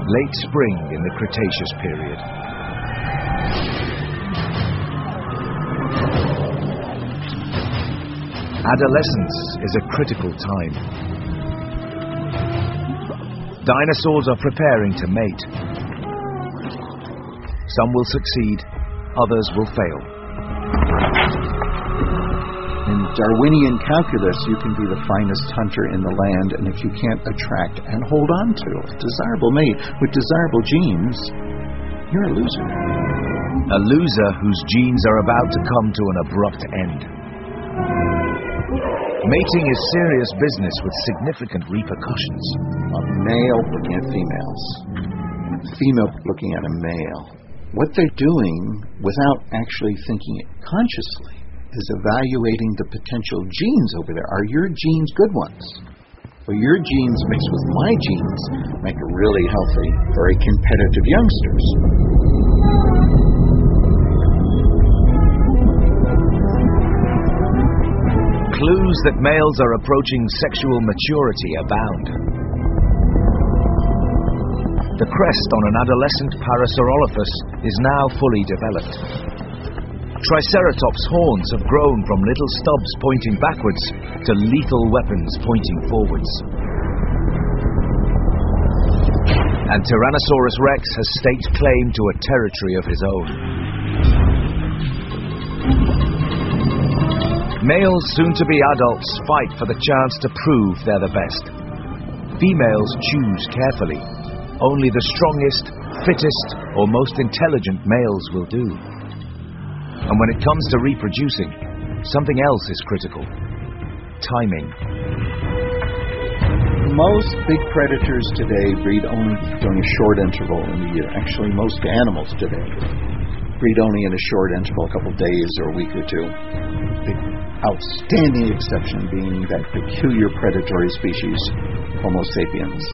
late spring in the Cretaceous period. Adolescence is a critical time. Dinosaurs are preparing to mate. Some will succeed, others will fail. In Darwinian calculus, you can be the finest hunter in the land, and if you can't attract and hold on to a desirable mate with desirable genes, you're a loser. A loser whose genes are about to come to an abrupt end. Mating is serious business with significant repercussions. A male looking at females, a female looking at a male. What they're doing, without actually thinking it consciously, is evaluating the potential genes over there. Are your genes good ones? Well, your genes mixed with my genes make a really healthy, very competitive youngsters. Clues that males are approaching sexual maturity abound. The crest on an adolescent Parasaurolophus is now fully developed. Triceratops' horns have grown from little stubs pointing backwards to lethal weapons pointing forwards. And Tyrannosaurus rex has staked claim to a territory of his own. Males, soon-to-be adults, fight for the chance to prove they're the best. Females choose carefully. Only the strongest, fittest, or most intelligent males will do. And when it comes to reproducing, something else is critical. Timing. Most big predators today breed only during a short interval in the year. Actually, most animals today breed only in a short interval, a couple of days or a week or two. The outstanding exception being that peculiar predatory species, Homo sapiens.